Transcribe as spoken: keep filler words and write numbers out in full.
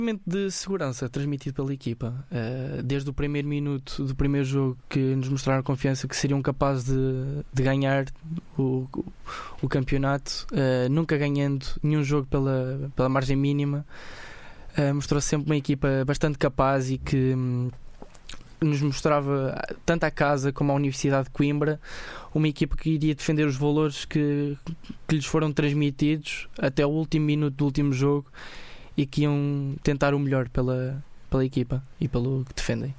De segurança transmitido pela equipa, uh, desde o primeiro minuto do primeiro jogo, que nos mostraram confiança que seriam capazes de, de ganhar o, o, o campeonato, uh, nunca ganhando nenhum jogo pela, pela margem mínima. Uh, mostrou sempre uma equipa bastante capaz e que um, nos mostrava, tanto a casa como a Universidade de Coimbra, uma equipa que iria defender os valores que, que lhes foram transmitidos até o último minuto do último jogo, e que iam tentar o melhor pela, pela equipa e pelo que defendem.